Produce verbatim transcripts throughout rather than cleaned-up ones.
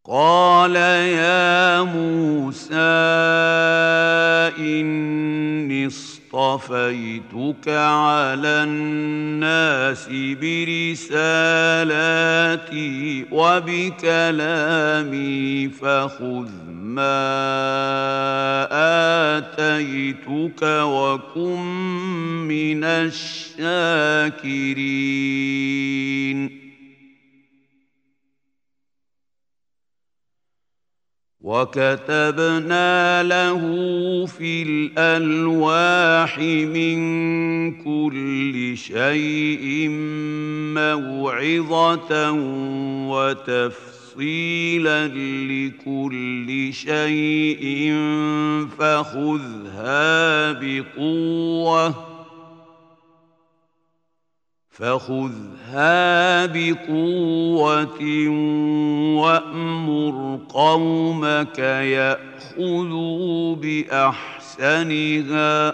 قال يا موسى إني اصطفيتك على الناس برسالاتي وبكلامي فخذ ما آتيتك وكن من الشاكرين وكتبنا له في الألواح من كل شيء موعظة وتفصيلا لكل شيء فخذها بقوة فخذها بقوة وأمر قومك يأخذوا بأحسنها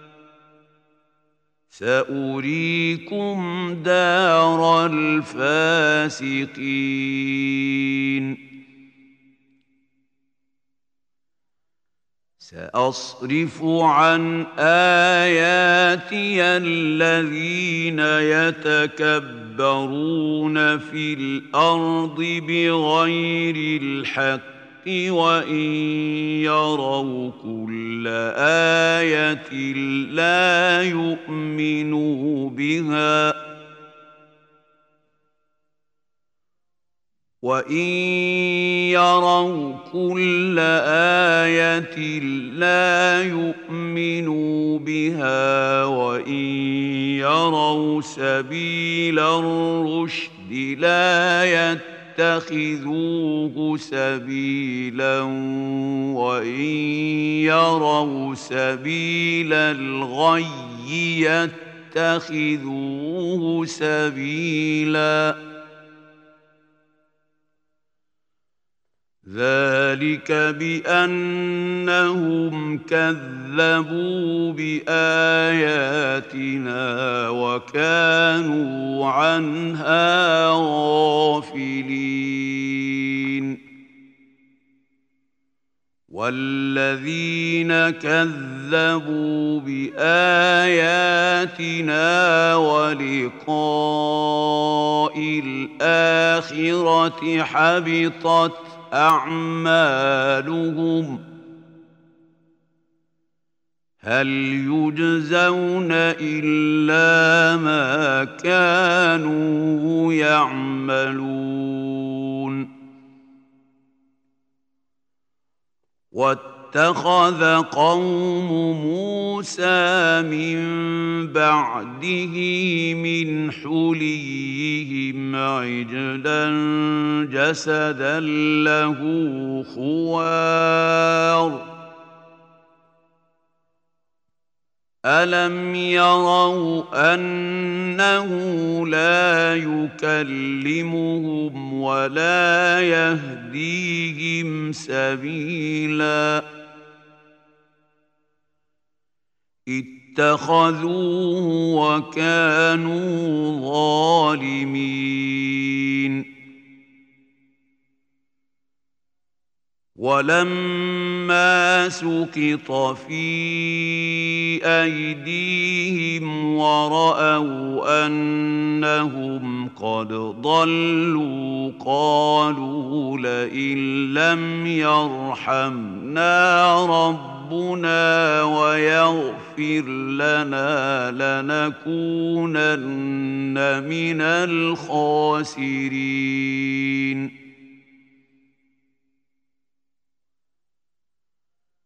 سأريكم دار الفاسقين سأصرف عن آياتي الذين يتكبرون في الأرض بغير الحق وإن يروا كل آية لا يؤمنوا بها وإن يروا كل آية لا يؤمنوا بها وإن يروا سبيل الرشد لا يتخذوه سبيلا وإن يروا سبيل الغي يتخذوه سبيلا ذلك بأنهم كذبوا بآياتنا وكانوا عنها غافلين والذين كذبوا بآياتنا ولقاء الآخرة حبطت أعمالهم هل يجزون إلا ما كانوا يعملون واتخذ قوم موسى من بعده من حليهم عجلا جسدا له خوار ألم يروا أنه لا يكلمهم ولا يهديهم سبيلا اتخذوه وكانوا ظالمين ولما سقط في أيديهم ورأوا أنهم قد ضلوا قالوا لئن لم يرحمنا ربنا ويغفر لنا لنكونن من الخاسرين